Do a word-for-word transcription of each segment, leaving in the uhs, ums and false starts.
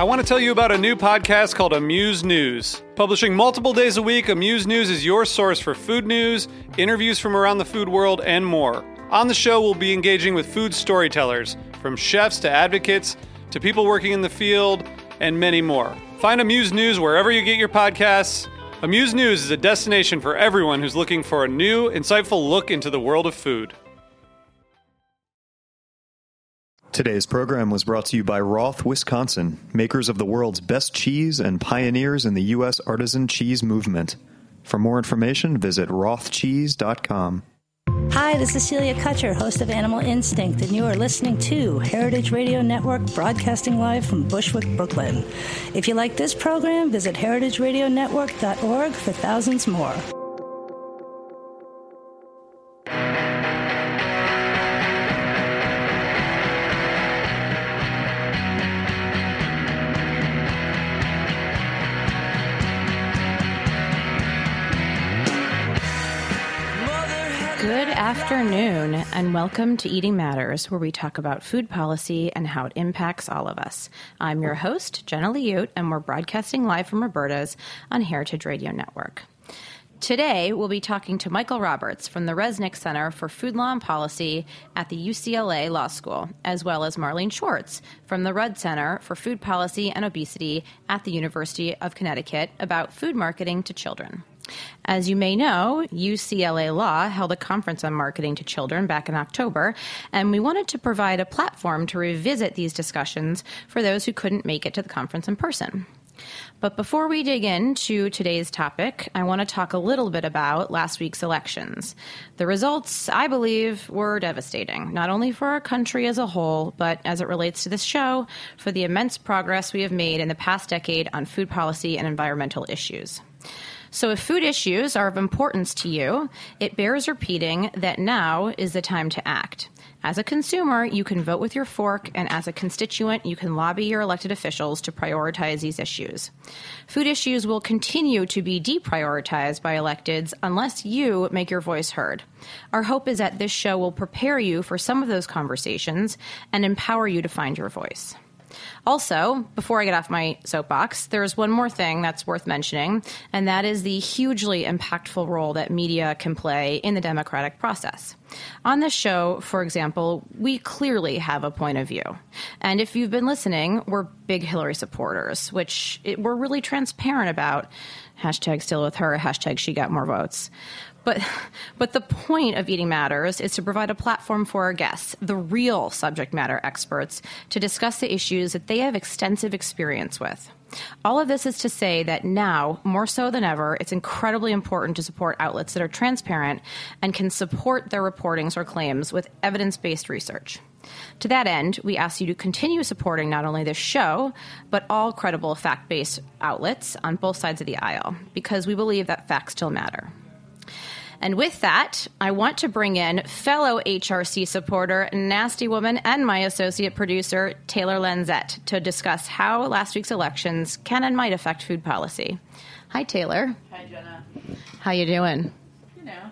I want to tell you about a new podcast called Amuse News. Publishing multiple days a week, Amuse News is your source for food news, interviews from around the food world, and more. On the show, we'll be engaging with food storytellers, from chefs to advocates to people working in the field, and many more. Find Amuse News wherever you get your podcasts. Amuse News is a destination for everyone who's looking for a new, insightful look into the world of food. Today's program was brought to you by Roth, Wisconsin, makers of the world's best cheese and pioneers in the U S artisan cheese movement. For more information, visit roth cheese dot com. Hi, this is Celia Kutcher, host of Animal Instinct, and you are listening to Heritage Radio Network, broadcasting live from Bushwick, Brooklyn. If you like this program, visit heritage radio network dot org for thousands more. Good afternoon, and welcome to Eating Matters, where we talk about food policy and how it impacts all of us. I'm your host, Jenna Liute, and we're broadcasting live from Roberta's on Heritage Radio Network. Today, we'll be talking to Michael Roberts from the Resnick Center for Food Law and Policy at the U C L A Law School, as well as Marlene Schwartz from the Rudd Center for Food Policy and Obesity at the University of Connecticut about food marketing to children. As you may know, U C L A Law held a conference on marketing to children back in October, and we wanted to provide a platform to revisit these discussions for those who couldn't make it to the conference in person. But before we dig into today's topic, I want to talk a little bit about last week's elections. The results, I believe, were devastating, not only for our country as a whole, but as it relates to this show, for the immense progress we have made in the past decade on food policy and environmental issues. So if food issues are of importance to you, it bears repeating that now is the time to act. As a consumer, you can vote with your fork, and as a constituent, you can lobby your elected officials to prioritize these issues. Food issues will continue to be deprioritized by electeds unless you make your voice heard. Our hope is that this show will prepare you for some of those conversations and empower you to find your voice. Also, before I get off my soapbox, there's one more thing that's worth mentioning, and that is the hugely impactful role that media can play in the democratic process. On this show, for example, we clearly have a point of view. And if you've been listening, we're big Hillary supporters, which it, we're really transparent about. Hashtag still with her, hashtag she got more votes. But but the point of Eating Matters is to provide a platform for our guests, the real subject matter experts, to discuss the issues that they have extensive experience with. All of this is to say that now, more so than ever, it's incredibly important to support outlets that are transparent and can support their reportings or claims with evidence-based research. To that end, we ask you to continue supporting not only this show, but all credible fact-based outlets on both sides of the aisle, because we believe that facts still matter. And with that, I want to bring in fellow H R C supporter, Nasty Woman, and my associate producer, Taylor Lanzette, to discuss how last week's elections can and might affect food policy. Hi, Taylor. Hi, Jenna. How you doing? You know.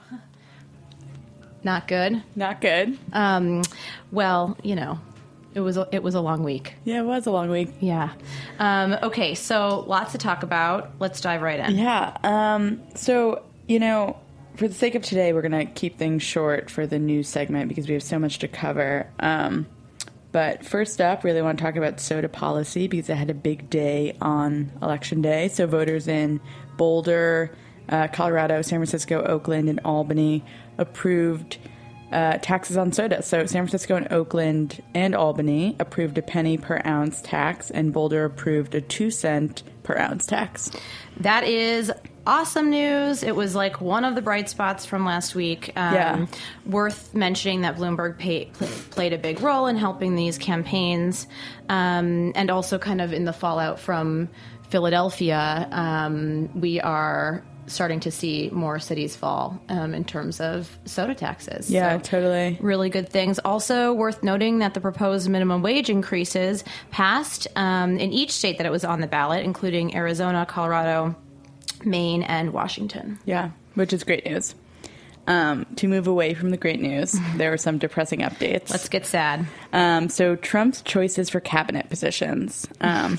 Not good? Not good. Um, well, you know, it was a, it was a long week. Yeah, it was a long week. Yeah. Um, okay, so lots to talk about. Let's dive right in. Yeah. Um, so, you know, for the sake of today, we're going to keep things short for the news segment because we have so much to cover. Um, but first up, really want to talk about soda policy because it had a big day on Election Day. So voters in Boulder, uh, Colorado, San Francisco, Oakland, and Albany approved uh, taxes on soda. So San Francisco and Oakland and Albany approved a penny per ounce tax, and Boulder approved a two cent per ounce tax. That is awesome news. It was like one of the bright spots from last week. Um, yeah. Worth mentioning that Bloomberg pay, pl- played a big role in helping these campaigns, um, and also kind of in the fallout from Philadelphia, um, we are starting to see more cities fall um, in terms of soda taxes. Yeah, so totally. Really good things. Also worth noting that the proposed minimum wage increases passed um, in each state that it was on the ballot, including Arizona, Colorado, Maine, and Washington. Yeah, which is great news. Um, to move away from the great news, there are some depressing updates. Let's get sad. Um, so Trump's choices for cabinet positions. Um,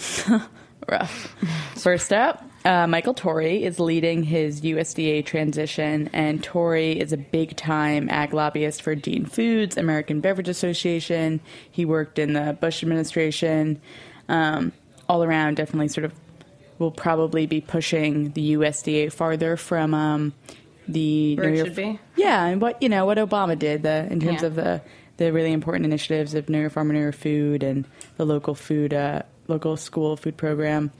rough. First up, uh, Michael Tory is leading his U S D A transition, and Tory is a big-time ag lobbyist for Dean Foods, American Beverage Association. He worked in the Bush administration. Um, all around, definitely sort of will probably be pushing the U S D A farther from um, the Where it Know should Your, be. Yeah, and what you know what Obama did the in terms Yeah. of the the really important initiatives of Know Your Farmer, Know Your Food, and the local food uh, local school food program.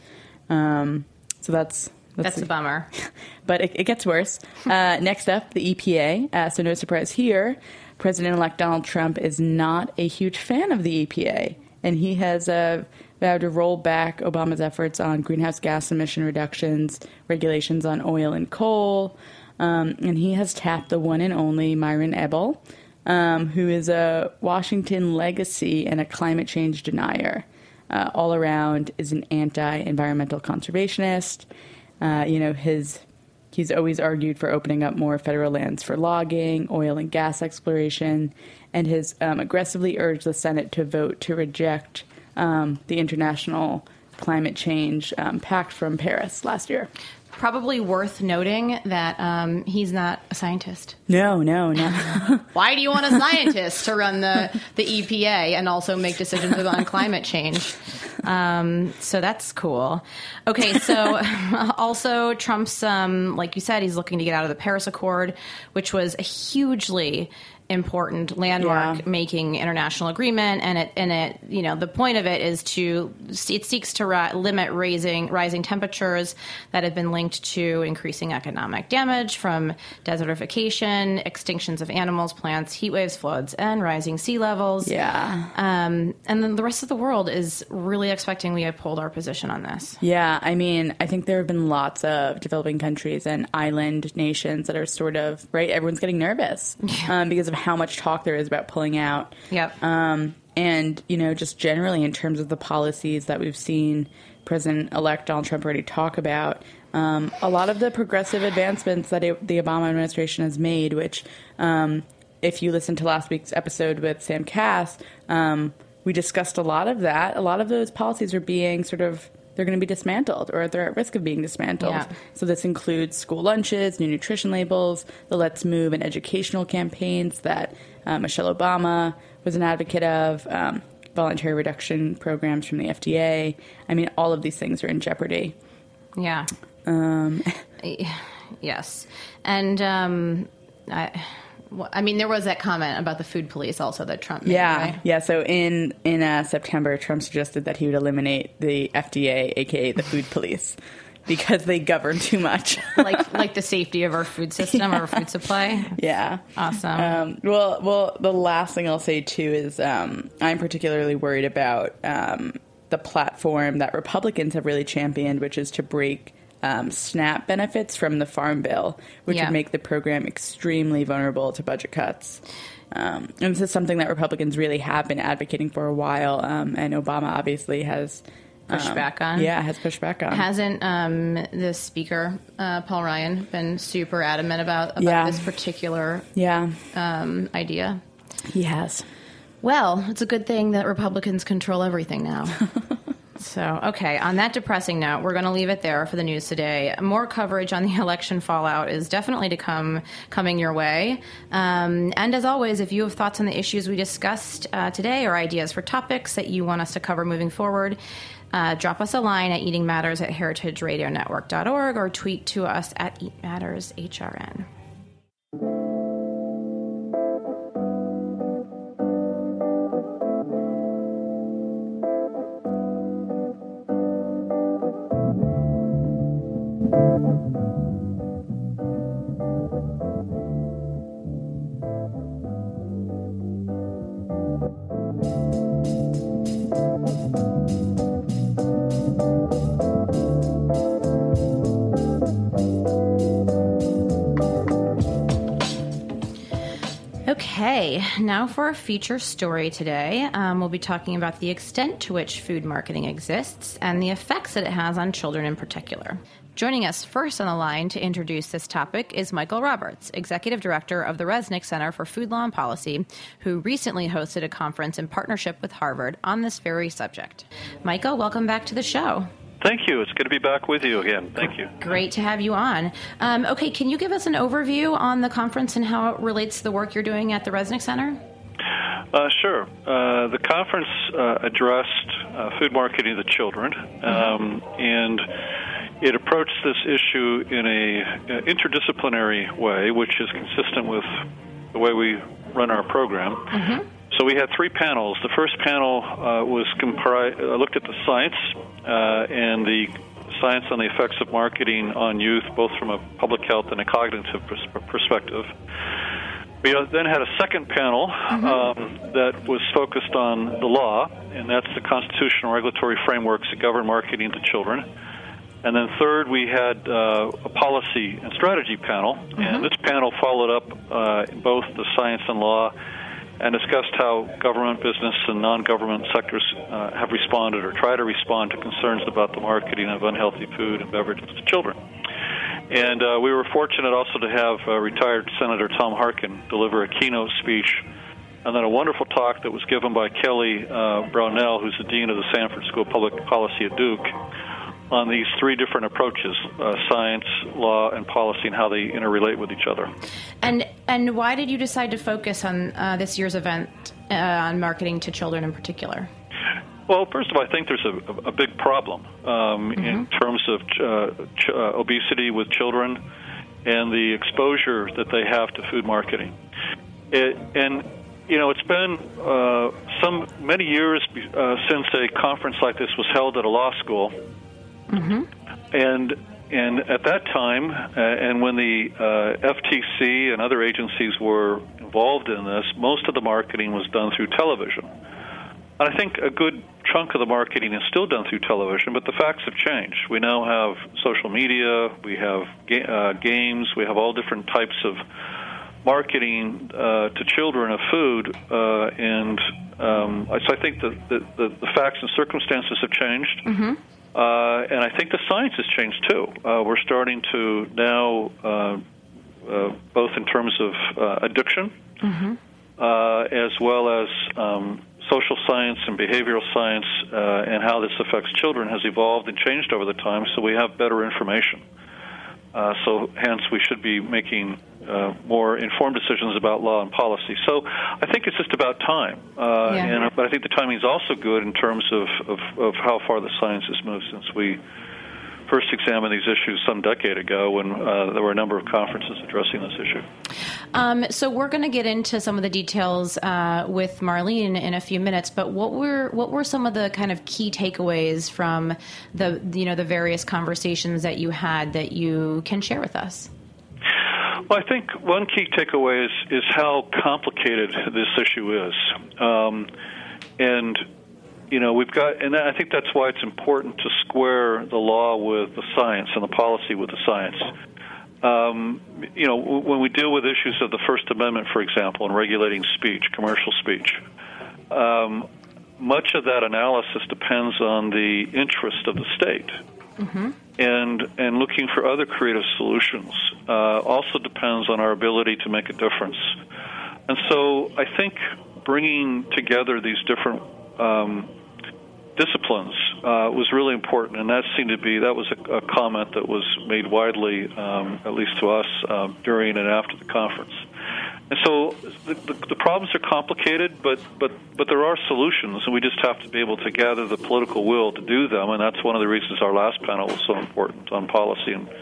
Um, so that's That's a bummer. but it, it gets worse. Uh, next up, the E P A. Uh, so no surprise here, President-elect Donald Trump is not a huge fan of the E P A, and he has uh, vowed to roll back Obama's efforts on greenhouse gas emission reductions, regulations on oil and coal, um, and he has tapped the one and only Myron Ebel, um, who is a Washington legacy and a climate change denier. Uh, all around is an anti-environmental conservationist. Uh, you know, his he's always argued for opening up more federal lands for logging, oil and gas exploration, and has um, aggressively urged the Senate to vote to reject um, the international climate change um, pact from Paris last year. Probably worth noting that um, he's not a scientist. No, no, no. Why do you want a scientist to run the, the E P A and also make decisions on climate change? Um, so that's cool. Okay, so also Trump's, um, like you said, he's looking to get out of the Paris Accord, which was a hugely important landmark Yeah. making international agreement, and it and it you know the point of it is to it seeks to ri- limit raising rising temperatures that have been linked to increasing economic damage from desertification, extinctions of animals, plants, heat waves, floods, and rising sea levels. Yeah. Um, and then the rest of the world is really expecting we uphold our position on this. Yeah, I mean, I think there have been lots of developing countries and island nations that are sort of, right, everyone's getting nervous um, because of how much talk there is about pulling out. Yep. Um, and, you know, just generally in terms of the policies that we've seen President-elect Donald Trump already talk about, um, a lot of the progressive advancements that it, the Obama administration has made, which um, if you listen to last week's episode with Sam Cass, um, we discussed a lot of that. A lot of those policies are being sort of, they're going to be dismantled, or they're at risk of being dismantled. Yeah. So this includes school lunches, new nutrition labels, the Let's Move and educational campaigns that uh, Michelle Obama was an advocate of, um, voluntary reduction programs from the F D A. I mean, all of these things are in jeopardy. Yeah. Um, yes. And um, I, well, I mean, there was that comment about the food police also that Trump made, yeah, right? yeah. So in in uh, September, Trump suggested that he would eliminate the F D A, aka the food police, because they govern too much. like like the safety of our food system, our food supply. Yeah. Awesome. Um, well, well, the last thing I'll say too is um, I'm particularly worried about um, the platform that Republicans have really championed, which is to break um, SNAP benefits from the Farm Bill, which Yeah. would make the program extremely vulnerable to budget cuts. Um, and this is something that Republicans really have been advocating for a while, um, and Obama obviously has Pushed um, back on. Yeah, has pushed back on. Hasn't um, the speaker, uh, Paul Ryan, been super adamant about, about Yeah. this particular yeah, um, idea? he has. Well, it's a good thing that Republicans control everything now. So, okay, on that depressing note, we're going to leave it there for the news today. More coverage on the election fallout is definitely to come coming your way. Um, and as always, if you have thoughts on the issues we discussed uh, today or ideas for topics that you want us to cover moving forward, uh, drop us a line at eatingmatters at heritage radio network dot org or tweet to us at eatmattershrn. Okay, now for a feature story today. Um, we'll be talking about the extent to which food marketing exists and the effects that it has on children in particular. Joining us first on the line to introduce this topic is Michael Roberts, Executive Director of the Resnick Center for Food Law and Policy, who recently hosted a conference in partnership with Harvard on this very subject. Michael, welcome back to the show. Thank you. It's good to be back with you again. Thank you. Great to have you on. Um, okay, can you give us an overview on the conference and how it relates to the work you're doing at the Resnick Center? Uh, sure. Uh, the conference uh, addressed uh, food marketing to children, um, mm-hmm. and it approached this issue in a uh, interdisciplinary way, which is consistent with the way we run our program. Mm-hmm. So we had three panels. The first panel uh, was compri- uh, looked at the science uh, and the science on the effects of marketing on youth, both from a public health and a cognitive pers- perspective. We then had a second panel mm-hmm. um, that was focused on the law, and that's the constitutional regulatory frameworks that govern marketing to children. And then third, we had uh, a policy and strategy panel, mm-hmm. and this panel followed up uh, in both the science and law and discussed how government, business, and non-government sectors uh, have responded or try to respond to concerns about the marketing of unhealthy food and beverages to children. And uh, we were fortunate also to have uh, retired Senator Tom Harkin deliver a keynote speech, and then a wonderful talk that was given by Kelly uh, Brownell, who's the Dean of the Sanford School of Public Policy at Duke, on these three different approaches, uh, science, law, and policy, and how they interrelate with each other. And and why did you decide to focus on uh, this year's event uh, on marketing to children in particular? Well, first of all, I think there's a, a big problem um, mm-hmm. in terms of uh, ch- uh, obesity with children and the exposure that they have to food marketing. It, and, you know, it's been uh, some many years uh, since a conference like this was held at a law school. Mm-hmm. And and at that time, uh, and when the uh, F T C and other agencies were involved in this, most of the marketing was done through television. And I think a good chunk of the marketing is still done through television, but the facts have changed. We now have social media, we have ga- uh, games, we have all different types of marketing uh, to children of food, uh, and um, so I think the, the, the, the facts and circumstances have changed. Mm-hmm. Uh, and I think the science has changed, too. Uh, we're starting to now, uh, uh, both in terms of uh, addiction, mm-hmm. uh, as well as um, social science and behavioral science, uh, and how this affects children has evolved and changed over the time, so we have better information. Uh, so hence we should be making uh, more informed decisions about law and policy. So I think it's just about time. Uh, yeah. and, but I think the timing is also good in terms of, of, of how far the science has moved since we first examined these issues some decade ago when uh, there were a number of conferences addressing this issue. Um, so we're going to get into some of the details uh, with Marlene in a few minutes, but what were what were some of the kind of key takeaways from the you know the various conversations that you had that you can share with us? Well, I think one key takeaway is, is how complicated this issue is. Um, and You know, we've got, and I think that's why it's important to square the law with the science and the policy with the science. Um, you know, when we deal with issues of the First Amendment, for example, and regulating speech, commercial speech, um, much of that analysis depends on the interest of the state. Mm-hmm. And and looking for other creative solutions uh, also depends on our ability to make a difference. And so I think bringing together these different um, disciplines uh, was really important, and that seemed to be, that was a, a comment that was made widely, um, at least to us, um, during and after the conference. And so the, the, the problems are complicated, but, but, but there are solutions, and we just have to be able to gather the political will to do them, and that's one of the reasons our last panel was so important on policy. And,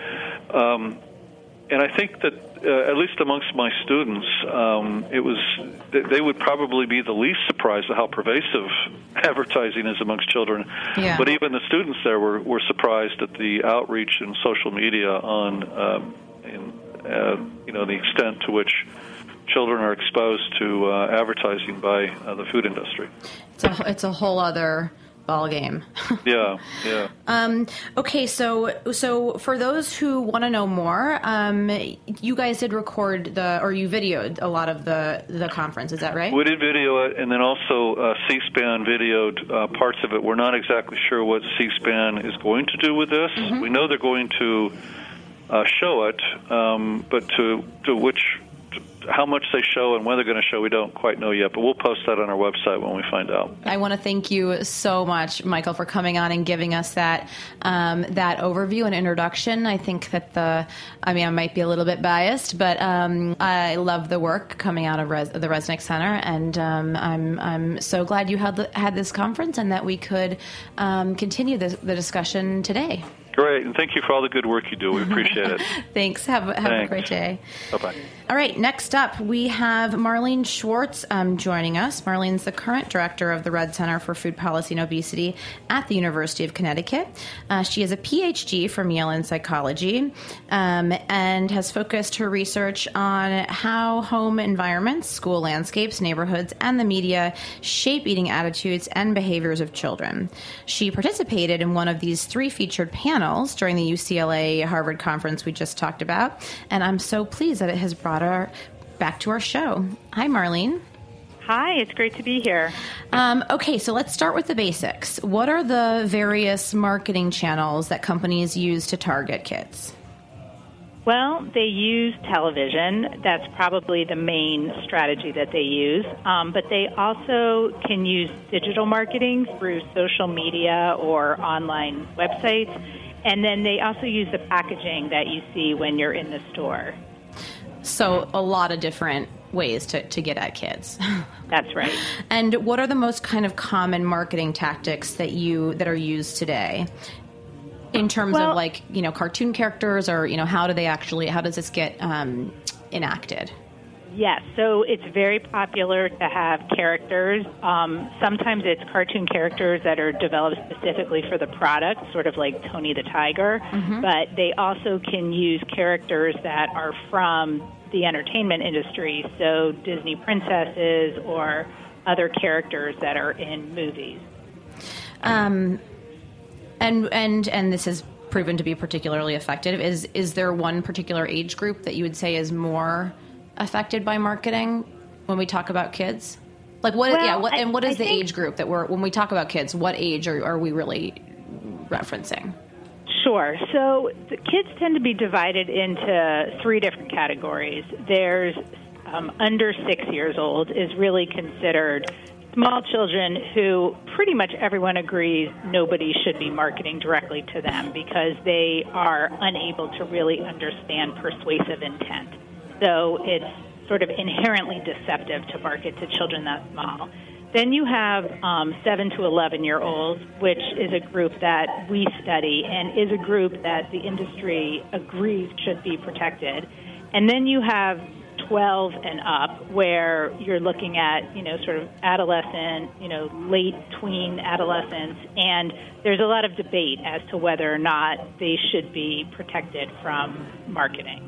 um, and I think that, uh, at least amongst my students, um, it was they would probably be the least surprised at how pervasive advertising is amongst children. Yeah. But even the students there were, were surprised at the outreach in social media on, um, in, uh, you know, the extent to which children are exposed to uh, advertising by uh, the food industry. It's a, it's a whole other ball game. yeah, yeah. Um, okay, so so for those who want to know more, um, you guys did record the, or you videoed a lot of the, the conference, is that right? We did video it, and then also uh, C-SPAN videoed uh, parts of it. We're not exactly sure what C-SPAN is going to do with this. Mm-hmm. We know they're going to uh, show it, um, but to, to which... how much they show and when they're going to show, we don't quite know yet, but we'll post that on our website when we find out. I want to thank you so much, Michael, for coming on and giving us that um, that overview and introduction. I think that the, I mean, I might be a little bit biased, but um, I love the work coming out of Res- the Resnick Center, and um, I'm I'm so glad you had the, had this conference and that we could um, continue this, the discussion today. Great, and thank you for all the good work you do. We appreciate it. Thanks. Have, have Thanks. a great day. Bye-bye. All right, next up, we have Marlene Schwartz um, joining us. Marlene's the current director of the Red Center for Food Policy and Obesity at the University of Connecticut. Uh, she has a P H D from Yale in psychology um, and has focused her research on how home environments, school landscapes, neighborhoods, and the media shape eating attitudes and behaviors of children. She participated in one of these three featured panels during the U C L A Harvard conference we just talked about, and I'm so pleased that it has brought her back to our show. Hi, Marlene. Hi, it's great to be here. Um, okay, so let's start with the basics. What are the various marketing channels that companies use to target kids? Well, they use television. That's probably the main strategy that they use. Um, but they also can use digital marketing through social media or online websites. And then they also use the packaging that you see when you're in the store. So a lot of different ways to, to get at kids. That's right. And what are the most kind of common marketing tactics that you that are used today? In terms well, of like, you know, cartoon characters, or, you know, how do they actually, how does this get um, enacted? Yes, so it's very popular to have characters. Um, sometimes it's cartoon characters that are developed specifically for the product, sort of like Tony the Tiger. Mm-hmm. But they also can use characters that are from the entertainment industry, so Disney princesses or other characters that are in movies. Um, and and and this has proven to be particularly effective. Is is there one particular age group that you would say is more affected by marketing when we talk about kids? Like what? Well, yeah. What, and what is I, I the think, age group that we're when we talk about kids? What age are, are we really referencing? Sure. So the kids tend to be divided into three different categories. There's um, under six years old is really considered small children who pretty much everyone agrees nobody should be marketing directly to them because they are unable to really understand persuasive intent. So it's sort of inherently deceptive to market to children that small. Then you have um, seven to eleven-year-olds, which is a group that we study and is a group that the industry agrees should be protected. And then you have twelve and up, where you're looking at, you know, sort of adolescent, you know, late tween adolescents, and there's a lot of debate as to whether or not they should be protected from marketing.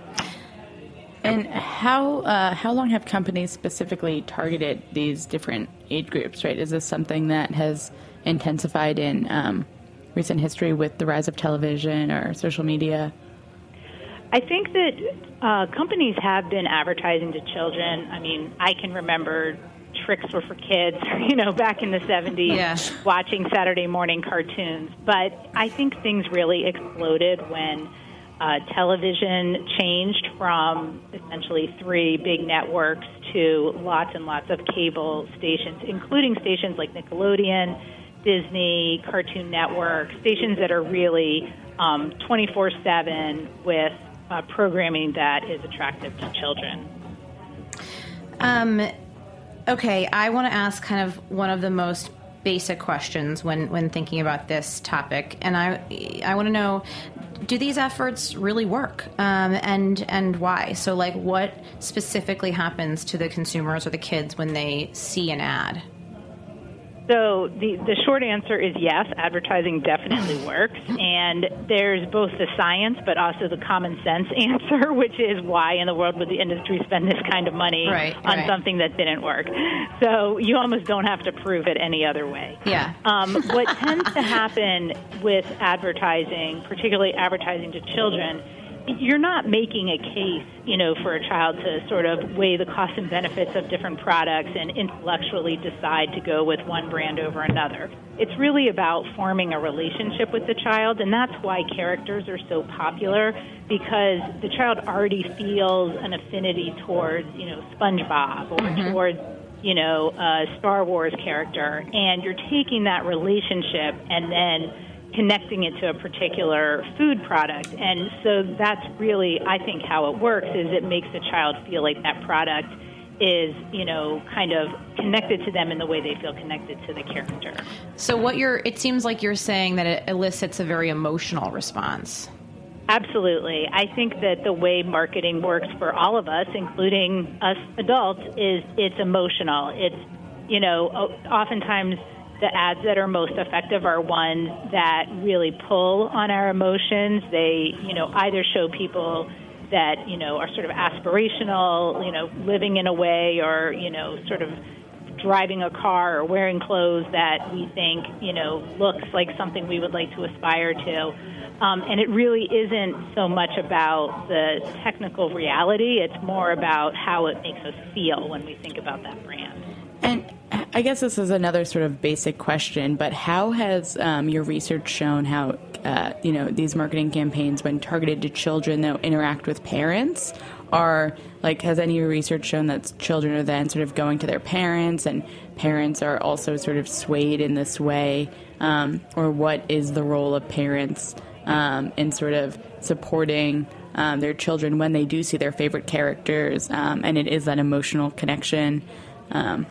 And how uh, how long have companies specifically targeted these different age groups, right? Is this something that has intensified in um, recent history with the rise of television or social media? I think that uh, companies have been advertising to children. I mean, I can remember Tricks Were for Kids, you know, back in the seventies, yeah. watching Saturday morning cartoons. But I think things really exploded when Uh, television changed from essentially three big networks to lots and lots of cable stations, including stations like Nickelodeon, Disney, Cartoon Network, stations that are really um, twenty-four seven with uh, programming that is attractive to children. Um, okay, I want to ask kind of one of the most basic questions when, when thinking about this topic, and I I want to know, do these efforts really work, um, and and why? So, like, what specifically happens to the consumers or the kids when they see an ad? So the, the short answer is yes, advertising definitely works. And there's both the science but also the common sense answer, which is why in the world would the industry spend this kind of money right, on right. something that didn't work. So you almost don't have to prove it any other way. Yeah. Um, what tends to happen with advertising, particularly advertising to children, you're not making a case, you know, for a child to sort of weigh the costs and benefits of different products and intellectually decide to go with one brand over another. It's really about forming a relationship with the child, and that's why characters are so popular, because the child already feels an affinity towards, you know, SpongeBob or mm-hmm. towards, you know, a Star Wars character, and you're taking that relationship and then connecting it to a particular food product. And so that's really, I think, how it works, is it makes the child feel like that product is, you know, kind of connected to them in the way they feel connected to the character. So what you're, it seems like you're saying that it elicits a very emotional response. Absolutely. I think that the way marketing works for all of us, including us adults, is it's emotional. It's, you know, oftentimes the ads that are most effective are ones that really pull on our emotions. They, you know, either show people that, you know, are sort of aspirational, you know, living in a way, or, you know, sort of driving a car or wearing clothes that we think, you know, looks like something we would like to aspire to. Um, and it really isn't so much about the technical reality. It's more about how it makes us feel when we think about that brand. And I guess this is another sort of basic question, but how has um, your research shown how, uh, you know, these marketing campaigns, when targeted to children that interact with parents, are, like, has any research shown that children are then sort of going to their parents, and parents are also sort of swayed in this way? Um, or what is the role of parents um, in sort of supporting um, their children when they do see their favorite characters, um, and it is that emotional connection? Um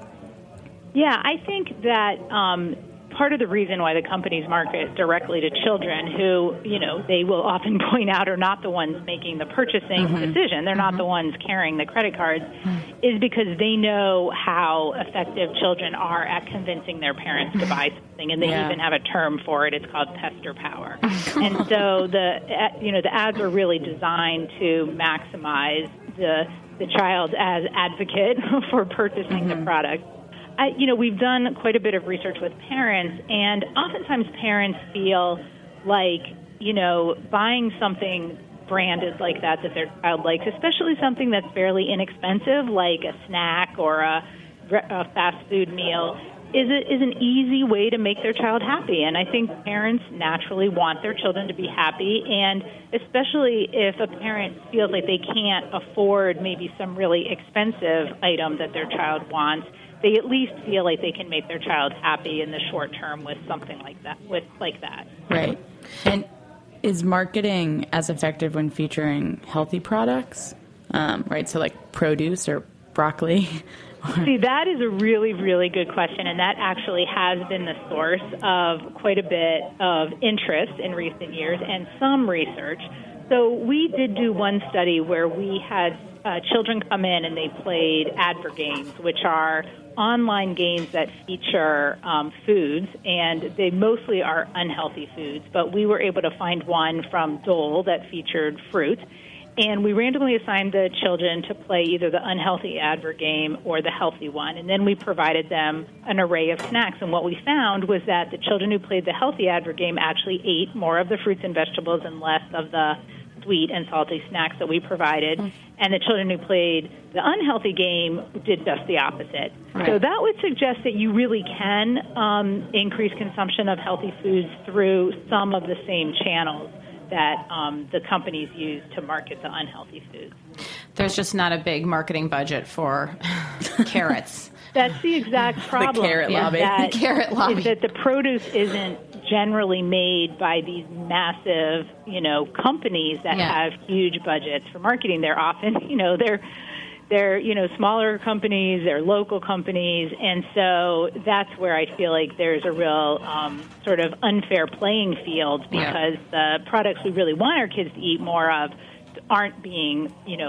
Yeah, I think that um, part of the reason why the companies market directly to children, who, you know, they will often point out are not the ones making the purchasing mm-hmm. decision, they're mm-hmm. not the ones carrying the credit cards, mm-hmm. is because they know how effective children are at convincing their parents to buy something, and they yeah. even have a term for it. It's called pester power. And so the, you know, the ads are really designed to maximize the the child as advocate for purchasing mm-hmm. the product. I, you know, we've done quite a bit of research with parents, and oftentimes parents feel like, you know, buying something branded like that that their child likes, especially something that's fairly inexpensive, like a snack or a, a fast food meal, is a, is an easy way to make their child happy. And I think parents naturally want their children to be happy, and especially if a parent feels like they can't afford maybe some really expensive item that their child wants, they at least feel like they can make their child happy in the short term with something like that. With like that, right? And is marketing as effective when featuring healthy products? Um, right, so like produce or broccoli. See, that is a really, really good question, and that actually has been the source of quite a bit of interest in recent years and some research. So we did do one study where we had uh, children come in and they played Advergames, which are online games that feature um, foods, and they mostly are unhealthy foods, but we were able to find one from Dole that featured fruit. And we randomly assigned the children to play either the unhealthy advert game or the healthy one. And then we provided them an array of snacks. And what we found was that the children who played the healthy advert game actually ate more of the fruits and vegetables and less of the sweet and salty snacks that we provided. Mm. And the children who played the unhealthy game did just the opposite. Right. So that would suggest that you really can um, increase consumption of healthy foods through some of the same channels that um, the companies use to market the unhealthy foods. There's just not a big marketing budget for carrots. That's the exact problem. The carrot lobby. That, the carrot lobby. Is that the produce isn't generally made by these massive, you know, companies that yeah. have huge budgets for marketing. They're often, you know, they're they're you know smaller companies, they're local companies, and so that's where I feel like there's a real um, sort of unfair playing field because yeah. the products we really want our kids to eat more of aren't being, you know,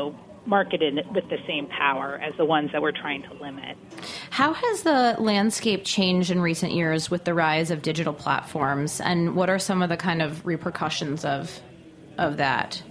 marketed with the same power as the ones that we're trying to limit. How has the landscape changed in recent years with the rise of digital platforms, and what are some of the kind of repercussions of of that?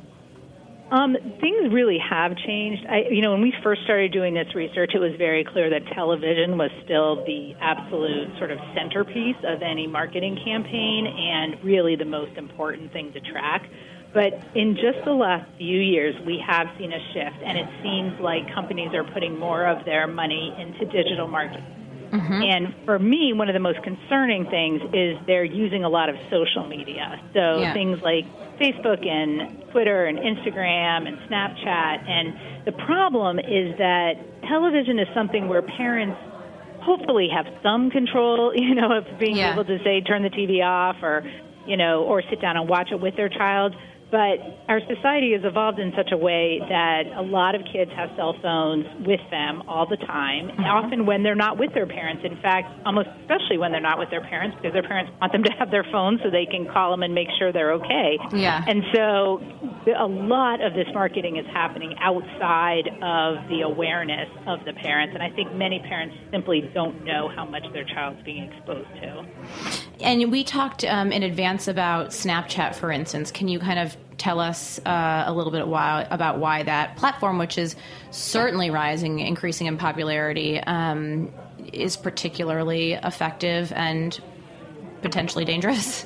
Um, things really have changed. I, you know, when we first started doing this research, it was very clear that television was still the absolute sort of centerpiece of any marketing campaign and really the most important thing to track. But in just the last few years, we have seen a shift, and it seems like companies are putting more of their money into digital marketing. Mm-hmm. And for me, one of the most concerning things is they're using a lot of social media. So yeah. things like Facebook and Twitter and Instagram and Snapchat. And the problem is that television is something where parents hopefully have some control, you know, of being yeah. able to say, turn the T V off or, you know, or sit down and watch it with their child. But our society has evolved in such a way that a lot of kids have cell phones with them all the time, mm-hmm. often when they're not with their parents. In fact, almost especially when they're not with their parents, because their parents want them to have their phone so they can call them and make sure they're okay. Yeah. And so a lot of this marketing is happening outside of the awareness of the parents. And I think many parents simply don't know how much their child's being exposed to. And we talked um, in advance about Snapchat, for instance. Can you kind of tell us uh, a little bit why, about why that platform, which is certainly rising, increasing in popularity, um, is particularly effective and potentially dangerous?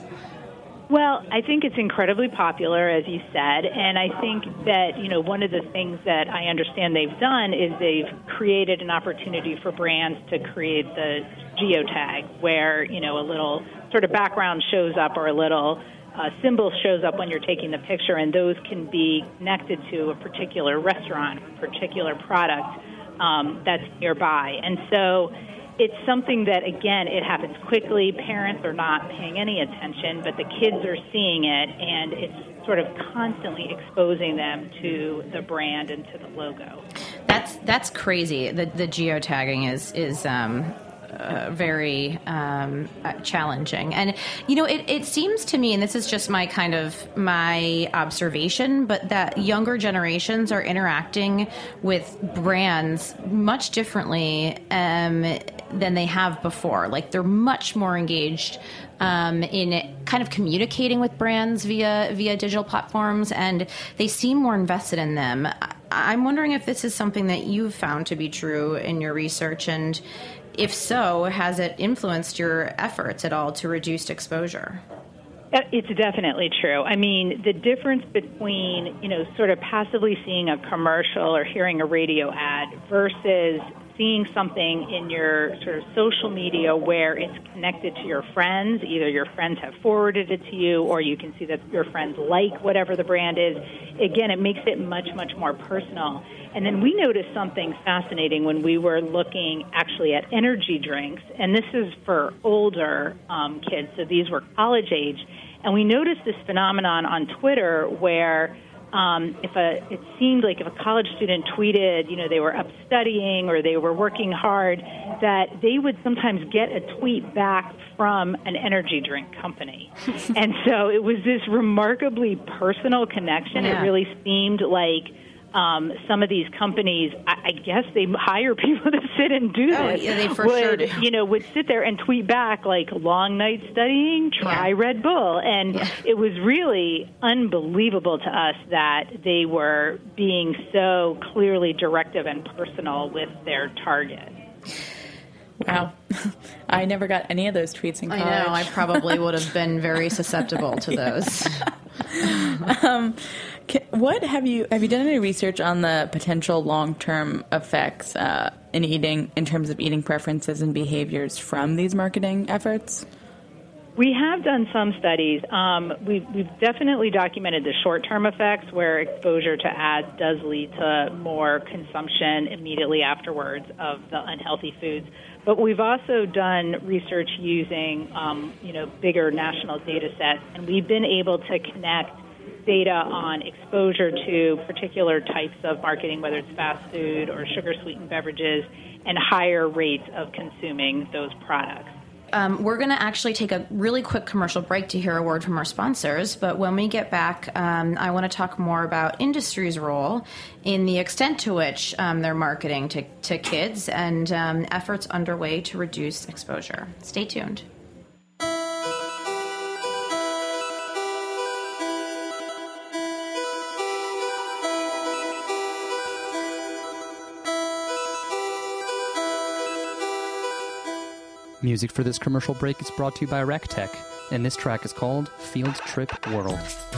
Well, I think it's incredibly popular, as you said, and I think that, you know, one of the things that I understand they've done is they've created an opportunity for brands to create the geotag, where, you know, a little sort of background shows up or a little uh, symbol shows up when you're taking the picture, and those can be connected to a particular restaurant, a particular product um, that's nearby. And so it's something that, again, it happens quickly. Parents are not paying any attention, but the kids are seeing it, and it's sort of constantly exposing them to the brand and to the logo. That's that's crazy. The the geotagging is is um, uh, very um, uh, challenging, and you know, it, it seems to me, and this is just my kind of my observation, but that younger generations are interacting with brands much differently um, than they have before. Like, they're much more engaged um, in kind of communicating with brands via via digital platforms, and they seem more invested in them. I'm wondering if this is something that you've found to be true in your research, and if so, has it influenced your efforts at all to reduce exposure? It's definitely true. I mean, the difference between, you know, sort of passively seeing a commercial or hearing a radio ad versus seeing something in your sort of social media where it's connected to your friends, either your friends have forwarded it to you or you can see that your friends like whatever the brand is, again, it makes it much, much more personal. And then we noticed something fascinating when we were looking actually at energy drinks, and this is for older um, kids, so these were college age, and we noticed this phenomenon on Twitter where Um, if a, it seemed like if a college student tweeted, you know, they were up studying or they were working hard, that they would sometimes get a tweet back from an energy drink company. And so it was this remarkably personal connection. Yeah. It really seemed like um, some of these companies, I, I guess they hire people to sit and do oh, this. Yeah, they for would, sure do. You know, would sit there and tweet back like, long night studying, try yeah. Red Bull. And yeah. it was really unbelievable to us that they were being so clearly directive and personal with their target. Wow. I never got any of those tweets in college. I know. I probably would have been very susceptible to those. um, what have you have you done any research on the potential long-term effects uh, in eating, in terms of eating preferences and behaviors from these marketing efforts? We have done some studies. Um, we've, we've definitely documented the short-term effects where exposure to ads does lead to more consumption immediately afterwards of the unhealthy foods. But we've also done research using, um, you know, bigger national data sets, and we've been able to connect data on exposure to particular types of marketing, whether it's fast food or sugar-sweetened beverages, and higher rates of consuming those products. Um, we're going to actually take a really quick commercial break to hear a word from our sponsors. But when we get back, um, I want to talk more about industry's role in the extent to which um, they're marketing to, to kids and um, efforts underway to reduce exposure. Stay tuned. Music for this commercial break is brought to you by RecTech, and this track is called Field Trip World.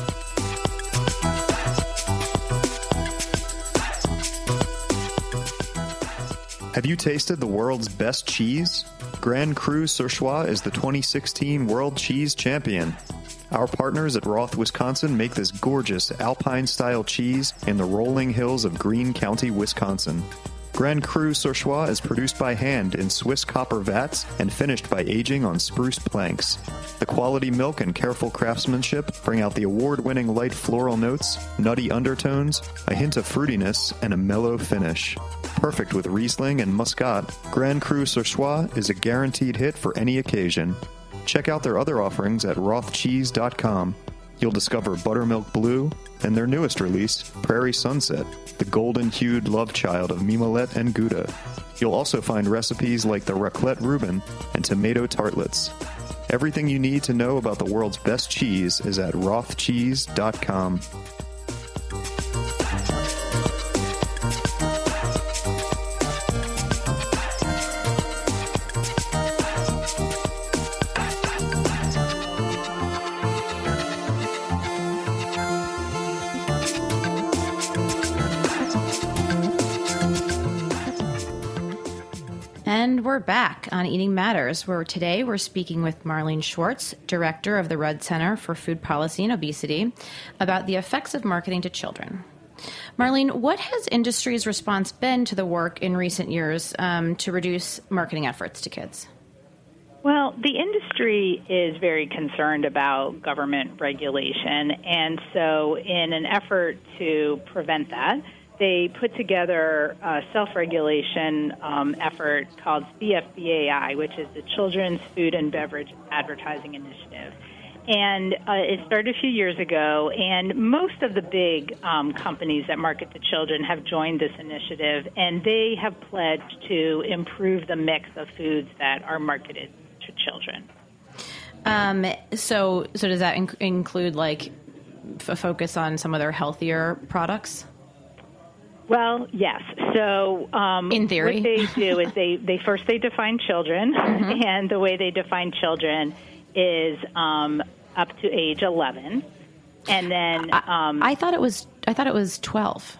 Have you tasted the world's best cheese? Grand Cru Surchoix is the twenty sixteen World Cheese Champion. Our partners at Roth, Wisconsin make this gorgeous Alpine-style cheese in the rolling hills of Greene County, Wisconsin. Grand Cru Surchoix is produced by hand in Swiss copper vats and finished by aging on spruce planks. The quality milk and careful craftsmanship bring out the award-winning light floral notes, nutty undertones, a hint of fruitiness, and a mellow finish. Perfect with Riesling and Muscat, Grand Cru Surchoix is a guaranteed hit for any occasion. Check out their other offerings at roth cheese dot com. You'll discover Buttermilk Blue and their newest release, Prairie Sunset, the golden-hued love child of Mimolette and Gouda. You'll also find recipes like the Raclette Reuben and tomato tartlets. Everything you need to know about the world's best cheese is at roth cheese dot com. And we're back on Eating Matters, where today we're speaking with Marlene Schwartz, director of the Rudd Center for Food Policy and Obesity, about the effects of marketing to children. Marlene, what has industry's response been to the work in recent years um, to reduce marketing efforts to kids? Well, the industry is very concerned about government regulation, and so in an effort to prevent that, they put together a self-regulation um, effort called C F B A I, which is the Children's Food and Beverage Advertising Initiative. And uh, it started a few years ago, and most of the big um, companies that market to children have joined this initiative, and they have pledged to improve the mix of foods that are marketed to children. Um, so, so does that inc- include, like, a focus on some of their healthier products? Well, yes. So um, in theory, what they do is they, they first they define children, mm-hmm. and the way they define children is um, up to age eleven, and then um, I, I thought it was I thought it was twelve.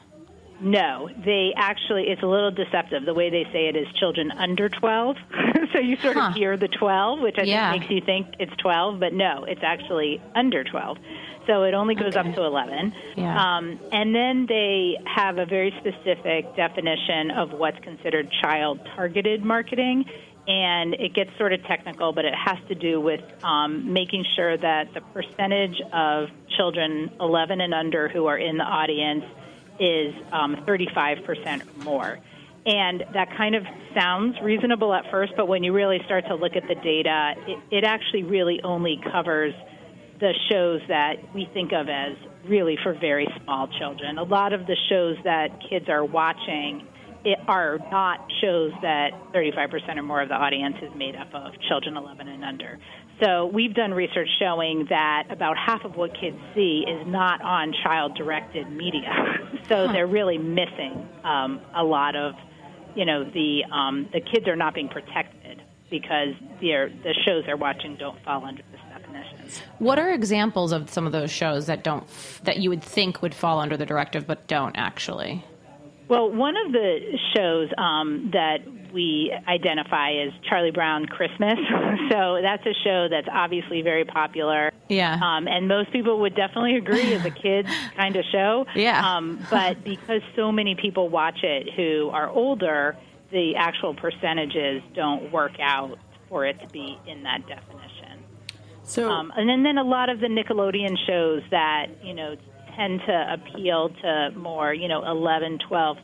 No, they actually it's a little deceptive. The way they say it is children under twelve. So you sort huh. of hear the twelve, which I yeah. think makes you think it's twelve, but no, it's actually under twelve. So it only goes okay. up to eleven. Yeah. Um, and then they have a very specific definition of what's considered child-targeted marketing. And it gets sort of technical, but it has to do with um, making sure that the percentage of children eleven and under who are in the audience is um, thirty-five percent or more. And that kind of sounds reasonable at first, but when you really start to look at the data, it, it actually really only covers the shows that we think of as really for very small children. A lot of the shows that kids are watching it are not shows that thirty-five percent or more of the audience is made up of children eleven and under. So we've done research showing that about half of what kids see is not on child-directed media. So they're really missing um, a lot of, you know, the um, the kids are not being protected because they're, the shows they're watching don't fall under this definition. What are examples of some of those shows that don't that you would think would fall under the directive but don't actually? Well, one of the shows um, that we identify as Charlie Brown Christmas. So that's a show that's obviously very popular. Yeah. Um, and most people would definitely agree as a kids kind of show. Yeah. Um, but because so many people watch it who are older, the actual percentages don't work out for it to be in that definition. So, um, and then, then a lot of the Nickelodeon shows that, you know, tend to appeal to more, you know, eleven, twelve,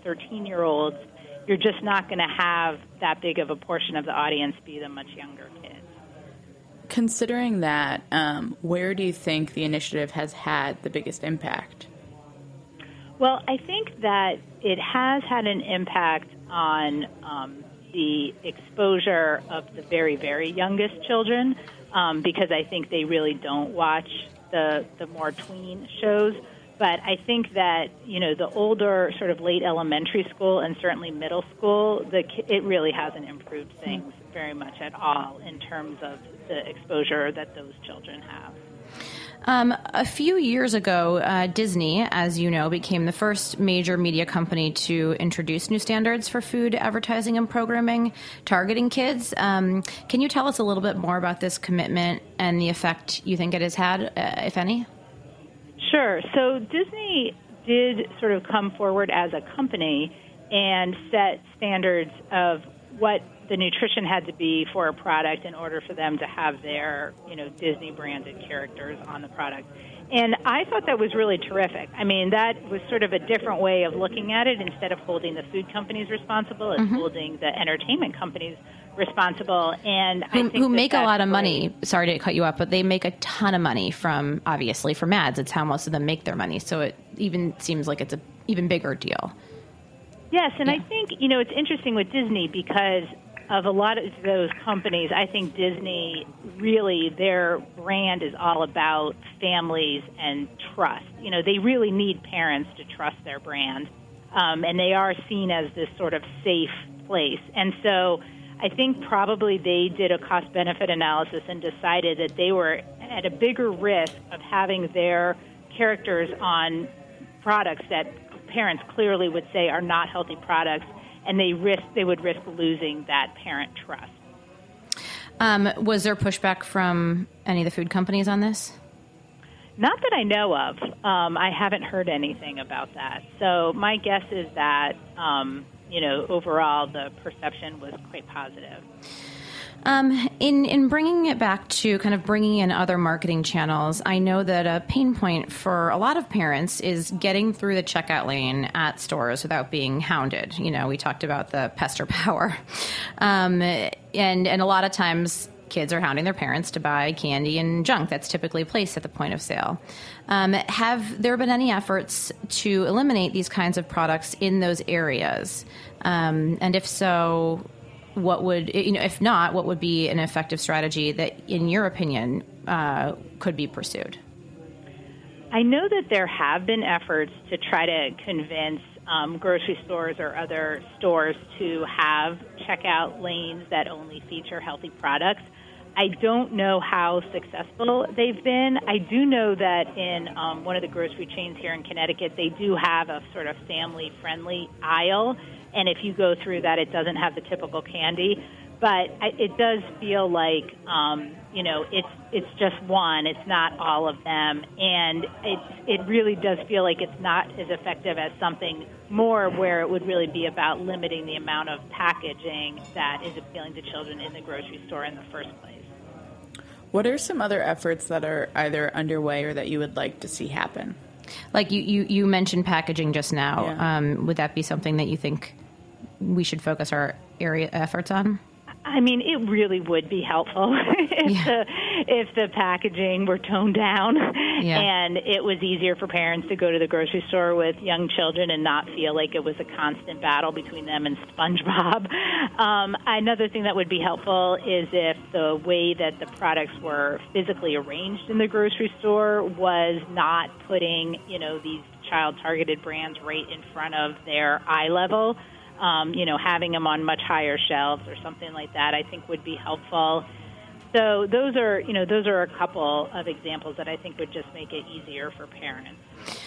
thirteen-year-olds, you're just not going to have that big of a portion of the audience be the much younger kids. considering that, um, where do you think the initiative has had the biggest impact? Well, I think that it has had an impact on um, the exposure of the very, very youngest children, um, because I think they really don't watch the the more tween shows. But I think that, you know, the older sort of late elementary school and certainly middle school, the, it really hasn't improved things very much at all in terms of the exposure that those children have. Um, a few years ago, uh, Disney, as you know, became the first major media company to introduce new standards for food advertising and programming targeting kids. Um, can you tell us a little bit more about this commitment and the effect you think it has had, uh, if any? Sure. So Disney did sort of come forward as a company and set standards of what the nutrition had to be for a product in order for them to have their, you know, Disney-branded characters on the product. And I thought that was really terrific. I mean, that was sort of a different way of looking at it. Instead of holding the food companies responsible, it's mm-hmm. holding the entertainment companies responsible. And who, I think who that make a lot of great. money. Sorry to cut you off, but they make a ton of money from, obviously, from ads. It's how most of them make their money. So it even seems like it's an even bigger deal. Yes, and yeah. I think, you know, it's interesting with Disney because of a lot of those companies, I think Disney really, their brand is all about families and trust. You know, they really need parents to trust their brand, um, and they are seen as this sort of safe place. And so I think probably they did a cost-benefit analysis and decided that they were at a bigger risk of having their characters on products that parents clearly would say are not healthy products, and they risk they would risk losing that parent trust. Um, was there pushback from any of the food companies on this? Not that I know of. Um, I haven't heard anything about that. So my guess is that, um, you know, overall the perception was quite positive. Um, in, in bringing it back to kind of bringing in other marketing channels, I know that a pain point for a lot of parents is getting through the checkout lane at stores without being hounded. You know, we talked about the pester power. Um, and, and a lot of times kids are hounding their parents to buy candy and junk that's typically placed at the point of sale. Um, have there been any efforts to eliminate these kinds of products in those areas? Um, and if so, what would, you know, if not, what would be an effective strategy that, in your opinion, uh, could be pursued? I know that there have been efforts to try to convince um, grocery stores or other stores to have checkout lanes that only feature healthy products. I don't know how successful they've been. I do know that in um, one of the grocery chains here in Connecticut, they do have a sort of family-friendly aisle. And if you go through that, it doesn't have the typical candy. But it does feel like, um, you know, it's it's just one. It's not all of them. And it, it really does feel like it's not as effective as something more where it would really be about limiting the amount of packaging that is appealing to children in the grocery store in the first place. What are some other efforts that are either underway or that you would like to see happen? Like you, you, you mentioned packaging just now. Yeah. Um, would that be something that you think we should focus our area efforts on? I mean, it really would be helpful if yeah. the if the packaging were toned down yeah. and it was easier for parents to go to the grocery store with young children and not feel like it was a constant battle between them and SpongeBob. Um, another thing that would be helpful is if the way that the products were physically arranged in the grocery store was not putting, you know, these child-targeted brands right in front of their eye level. Um, you know, having them on much higher shelves or something like that, I think would be helpful. So those are, you know, those are a couple of examples that I think would just make it easier for parents.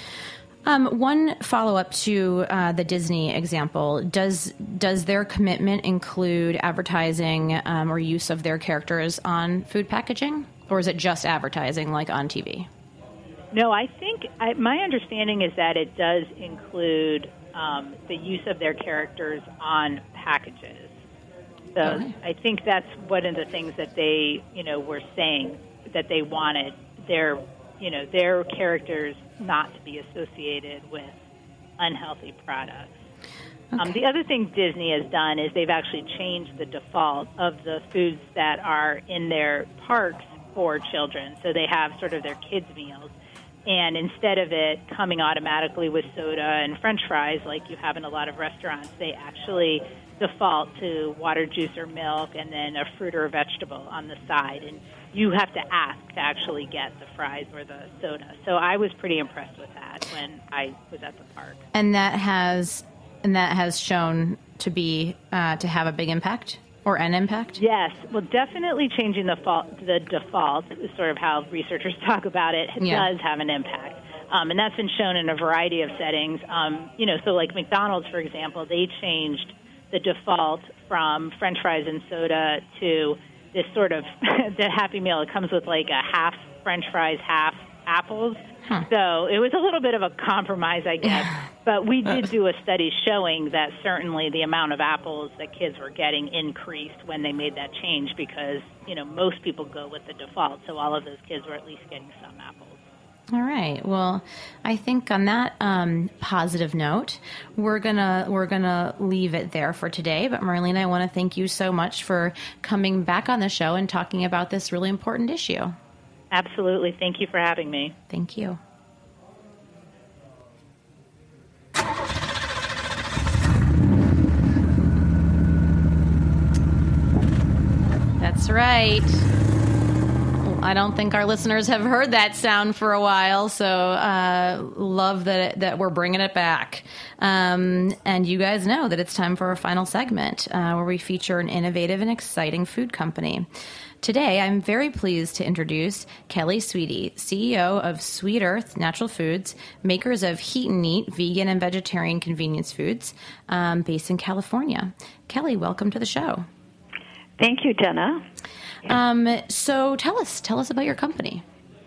Um, one follow-up to uh, the Disney example, does does their commitment include advertising um, or use of their characters on food packaging? Or is it just advertising like on T V? No, I think I, my understanding is that it does include Um, the use of their characters on packages. So okay. I think that's one of the things that they, you know, were saying that they wanted their, you know, their characters not to be associated with unhealthy products. Okay. Um, the other thing Disney has done is they've actually changed the default of the foods that are in their parks for children. So they have sort of their kids' meals. And instead of it coming automatically with soda and French fries like you have in a lot of restaurants, they actually default to water, juice, or milk, and then a fruit or a vegetable on the side. And you have to ask to actually get the fries or the soda. So I was pretty impressed with that when I was at the park. And that has and that has shown to be uh, to have a big impact or an impact? Yes. Well, definitely changing the, fault, the default is sort of how researchers talk about it. It yeah. does have an impact. Um, and that's been shown in a variety of settings. Um, you know, so like McDonald's, for example, they changed the default from French fries and soda to this sort of the Happy Meal. It comes with like a half French fries, half apples. Huh. So it was a little bit of a compromise, I guess. But we did do a study showing that certainly the amount of apples that kids were getting increased when they made that change because, you know, most people go with the default. So all of those kids were at least getting some apples. All right. Well, I think on that um, positive note, we're gonna we're gonna leave it there for today. But Marlene, I want to thank you so much for coming back on the show and talking about this really important issue. Absolutely. Thank you for having me. Thank you. That's right. I don't think our listeners have heard that sound for a while, so uh, love that that we're bringing it back. Um, and you guys know that it's time for our final segment, uh, where we feature an innovative and exciting food company. Today, I'm very pleased to introduce Kelly Sweety, C E O of Sweet Earth Natural Foods, makers of Heat and Eat vegan and vegetarian convenience foods, um, based in California. Kelly, welcome to the show. Thank you, Jenna. Um, so tell us, tell us about your company.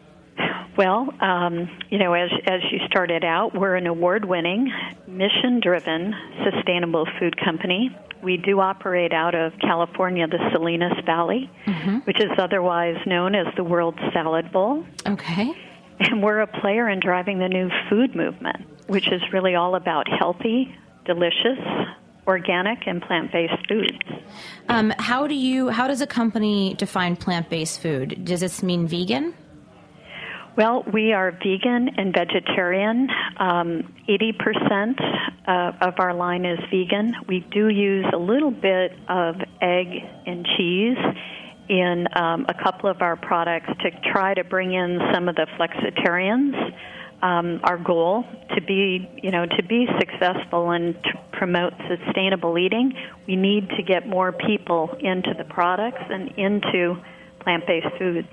Well, um, you know, as as you started out, we're an award-winning, mission-driven, sustainable food company. We do operate out of California, the Salinas Valley, mm-hmm. which is otherwise known as the world's salad bowl. Okay. And we're a player in driving the new food movement, which is really all about healthy, delicious, organic, and plant-based foods. Um, how do you? How does a company define plant-based food? Does this mean vegan? Well, we are vegan and vegetarian. Um, eighty percent uh, of our line is vegan. We do use a little bit of egg and cheese in um, a couple of our products to try to bring in some of the flexitarians. Um, our goal to be, you know, to be successful and to promote sustainable eating, we need to get more people into the products and into plant-based foods.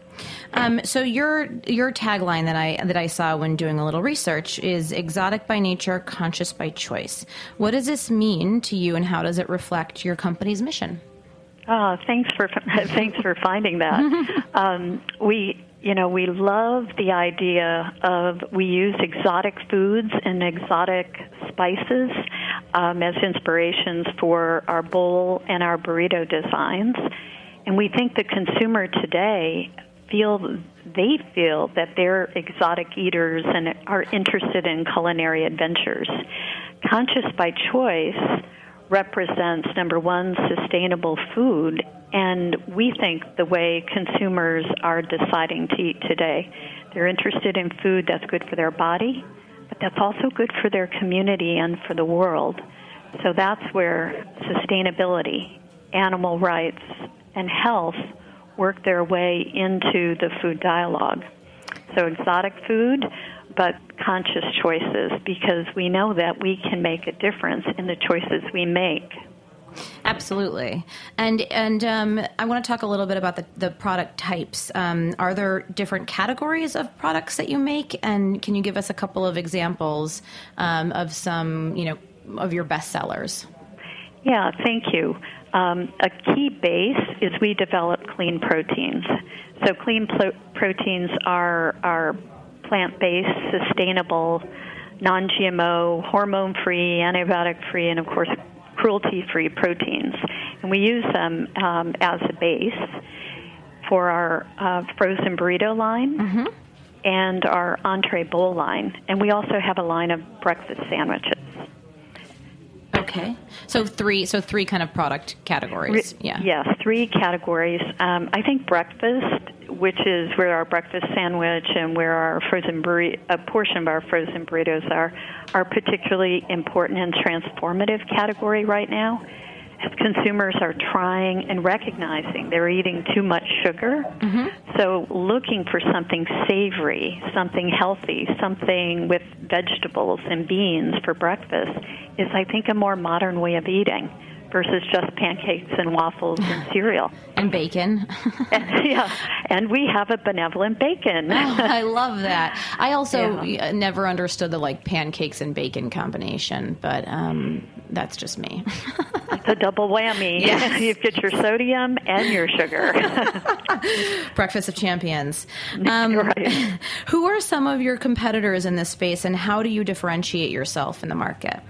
Um, so your your tagline that I that I saw when doing a little research is exotic by nature, conscious by choice. What does this mean to you, and how does it reflect your company's mission? Oh, thanks for thanks for finding that. um, we. You know, we love the idea of we use exotic foods and exotic spices um, as inspirations for our bowl and our burrito designs. And we think the consumer today feel they feel that they're exotic eaters and are interested in culinary adventures. Conscious by choice represents, number one, sustainable food, and we think the way consumers are deciding to eat today. They're interested in food that's good for their body, but that's also good for their community and for the world. So that's where sustainability, animal rights, and health work their way into the food dialogue. So exotic food, but conscious choices, because we know that we can make a difference in the choices we make. Absolutely. And and um, I want to talk a little bit about the, the product types. Um, are there different categories of products that you make? And can you give us a couple of examples um, of some, you know, of your best sellers? Yeah, thank you. Um, a key base is we develop clean proteins. So clean pl- proteins are are plant-based, sustainable, non-G M O, hormone-free, antibiotic-free, and, of course, cruelty-free proteins. And we use them um, as a base for our uh, frozen burrito line mm-hmm. and our entree bowl line. And we also have a line of breakfast sandwiches. Okay. Okay. So three so three kind of product categories. Re- yeah. Yes, three categories. Um, I think breakfast, which is where our breakfast sandwich and where our frozen burri- a portion of our frozen burritos are, are particularly important and transformative category right now. As consumers are trying and recognizing they're eating too much sugar, mm-hmm. so looking for something savory, something healthy, something with vegetables and beans for breakfast is, I think, a more modern way of eating versus just pancakes and waffles and cereal. And bacon. and, yeah, and we have a benevolent bacon. Oh, I love that. I also Yeah. never understood the like pancakes and bacon combination, but um, that's just me. It's a double whammy. Yes. You get your sodium and your sugar. Breakfast of champions. Um, Right. Who are some of your competitors in this space, and how do you differentiate yourself in the market?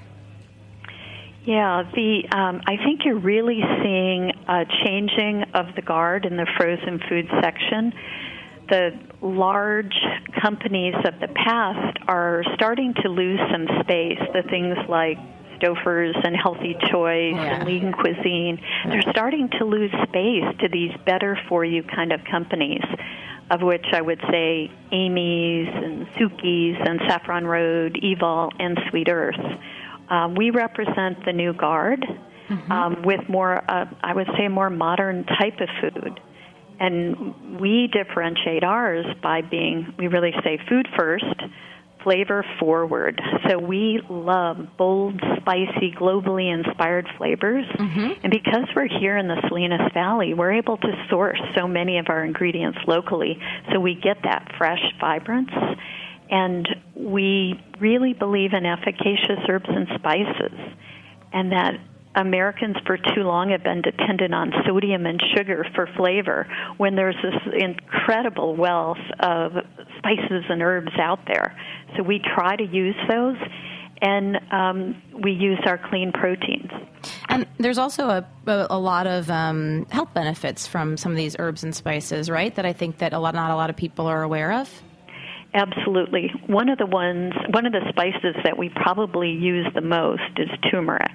Yeah, the um, I think you're really seeing a changing of the guard in the frozen food section. The large companies of the past are starting to lose some space. The things like Stouffer's and Healthy Choice Yeah. and Lean Cuisine, they're starting to lose space to these better-for-you kind of companies, of which I would say Amy's and Suki's and Saffron Road, Evol, and Sweet Earth. Um, we represent the new guard mm-hmm. um, with more, uh, I would say, a more modern type of food. And we differentiate ours by being, we really say food first, flavor forward. So we love bold, spicy, globally inspired flavors. Mm-hmm. And because we're here in the Salinas Valley, we're able to source so many of our ingredients locally. So we get that fresh vibrance. And we really believe in efficacious herbs and spices, and that Americans for too long have been dependent on sodium and sugar for flavor when there's this incredible wealth of spices and herbs out there. So we try to use those, and um, we use our clean proteins. And there's also a, a, a lot of um, health benefits from some of these herbs and spices, right, that I think that a lot, not a lot of people are aware of? Absolutely. One of the ones, one of the spices that we probably use the most is turmeric.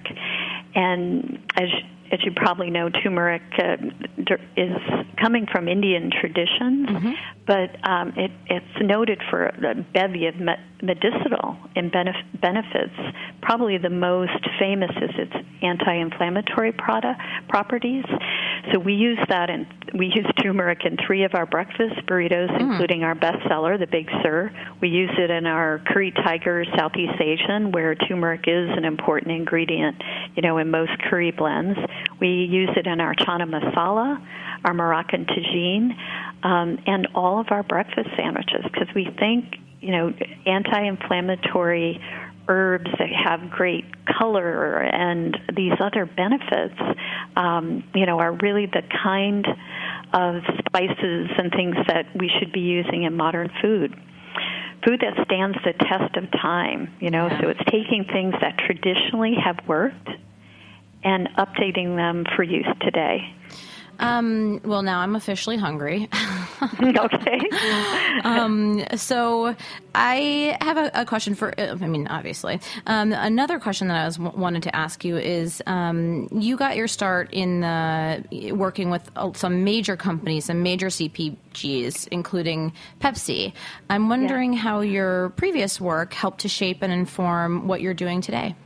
And as as you probably know, turmeric uh, is coming from Indian traditions, mm-hmm. but um, it, it's noted for a bevy of me- medicinal and benef- benefits. Probably the most famous is its anti-inflammatory product, properties. So we use that, and we use turmeric in three of our breakfast burritos, mm. including our bestseller, the Big Sur. We use it in our curry tiger Southeast Asian, where turmeric is an important ingredient, you know, in most curry blends. We use it in our chana masala, our Moroccan tagine, um, and all of our breakfast sandwiches, because we think, you know, anti-inflammatory herbs that have great color and these other benefits, um, you know, are really the kind of spices and things that we should be using in modern food. Food that stands the test of time, you know, yeah. so it's taking things that traditionally have worked and updating them for use today. Um, well, now I'm officially hungry. Okay. um, so I have a, a question for, I mean, obviously. Um, another question that I was w- wanted to ask you is, um, you got your start in the, working with some major companies, some major C P Gs, including Pepsi. I'm wondering yeah. how your previous work helped to shape and inform what you're doing today.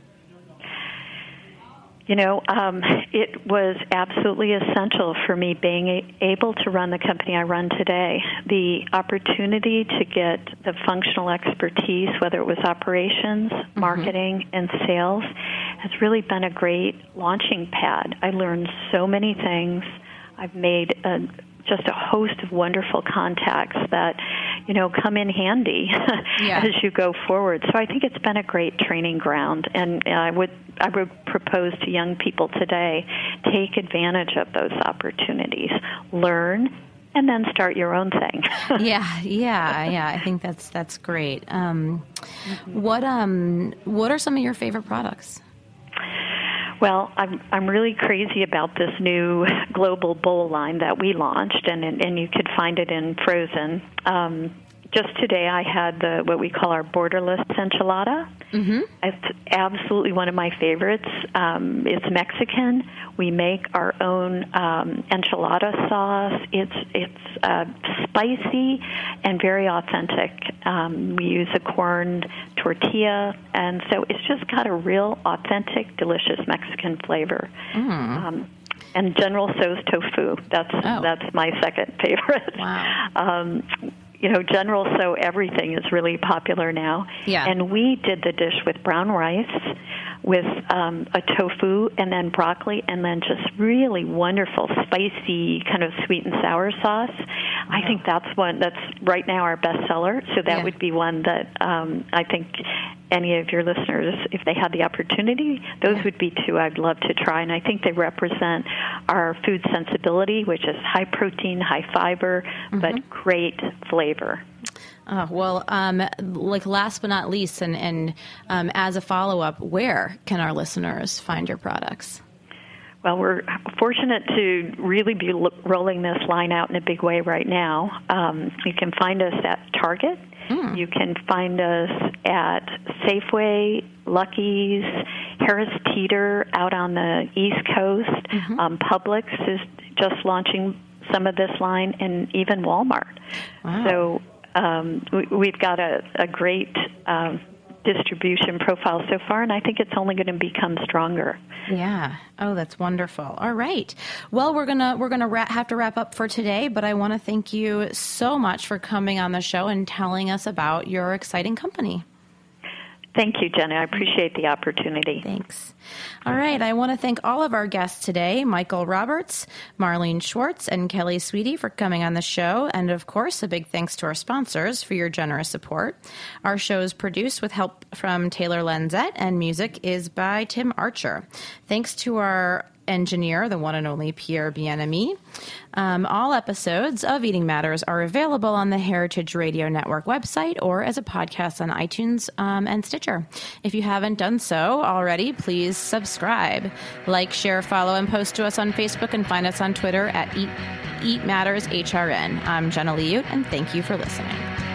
You know, um, it was absolutely essential for me being a- able to run the company I run today. The opportunity to get the functional expertise, whether it was operations, mm-hmm. marketing, and sales, has really been a great launching pad. I learned so many things. I've made a just a host of wonderful contacts that, you know, come in handy yeah. as you go forward. So I think it's been a great training ground, and I would I would propose to young people today, take advantage of those opportunities, learn, and then start your own thing. yeah, yeah, yeah. I think that's that's great. Um, mm-hmm. What um what are some of your favorite products? Well, I'm I'm really crazy about this new global bowl line that we launched, and and you could find it in frozen. Um, just today I had the what we call our borderless enchilada. Mm-hmm. It's absolutely one of my favorites. Um, it's Mexican. We make our own um, enchilada sauce. It's it's uh, spicy and very authentic. Um, we use a corn tortilla, and so it's just got a real authentic, delicious Mexican flavor. Mm. Um, and General Tso's tofu. That's Oh. that's my second favorite. Wow. Um, you know, General Tso everything is really popular now. Yeah. And we did the dish with brown rice, with um, a tofu, and then broccoli, and then just really wonderful, spicy, kind of sweet and sour sauce. I think that's one that's right now our bestseller. So that Yeah. would be one that um, I think any of your listeners, if they had the opportunity, those Yeah. would be two I'd love to try. And I think they represent our food sensibility, which is high protein, high fiber, Mm-hmm. but great flavor. Oh, well, um, like last but not least, and, and um, as a follow-up, where can our listeners find your products? Well, we're fortunate to really be lo- rolling this line out in a big way right now. Um, you can find us at Target. Mm. You can find us at Safeway, Lucky's, Harris Teeter out on the East Coast. Mm-hmm. Um, Publix is just launching some of this line, and even Walmart. Wow. So um, we, we've got a, a great um, distribution profile so far, and I think it's only going to become stronger. Yeah. Oh, that's wonderful. All right. Well, we're gonna we're gonna ra- have to wrap up for today, but I want to thank you so much for coming on the show and telling us about your exciting company. Thank you, Jenna. I appreciate the opportunity. Thanks. All right. I want to thank all of our guests today, Michael Roberts, Marlene Schwartz, and Kelly Sweetie for coming on the show. And of course, a big thanks to our sponsors for your generous support. Our show is produced with help from Taylor Lenzette, and music is by Tim Archer. Thanks to our engineer, the one and only Pierre Bien-Aimé. Um, all episodes of Eating Matters are available on the Heritage Radio Network website or as a podcast on iTunes um, and Stitcher. If you haven't done so already, please subscribe, like, share, follow, and post to us on Facebook, and find us on Twitter at Eat, Eat Matters H R N. I'm Jenna Liut, and thank you for listening.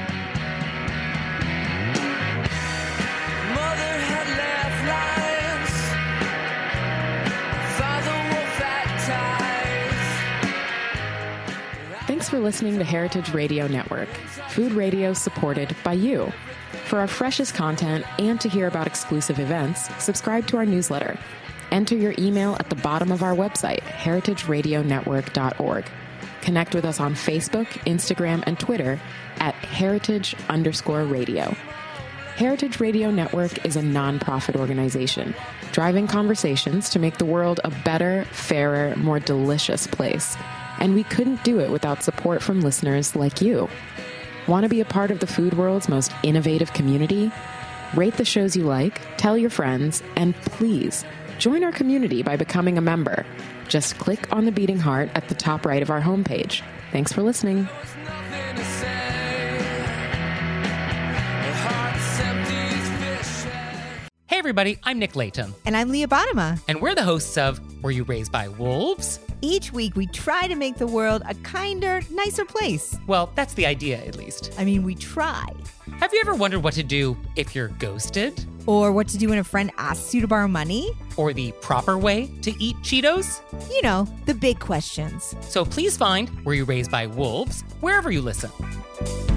Thanks for listening to Heritage Radio Network, food radio supported by you. For our freshest content and to hear about exclusive events, subscribe to our newsletter. Enter your email at the bottom of our website, heritage radio network dot org. Connect with us on Facebook, Instagram, and Twitter at heritage underscore radio. Heritage Radio Network is a nonprofit organization, driving conversations to make the world a better, fairer, more delicious place. And we couldn't do it without support from listeners like you. Want to be a part of the food world's most innovative community? Rate the shows you like, tell your friends, and please join our community by becoming a member. Just click on the beating heart at the top right of our homepage. Thanks for listening. Hey everybody, I'm Nick Latham. And I'm Leah Bottoма. And we're the hosts of Were You Raised by Wolves? Each week we try to make the world a kinder, nicer place. Well, that's the idea, at least. I mean, we try. Have you ever wondered what to do if you're ghosted? Or what to do when a friend asks you to borrow money? Or the proper way to eat Cheetos? You know, the big questions. So please find Were You Raised by Wolves wherever you listen.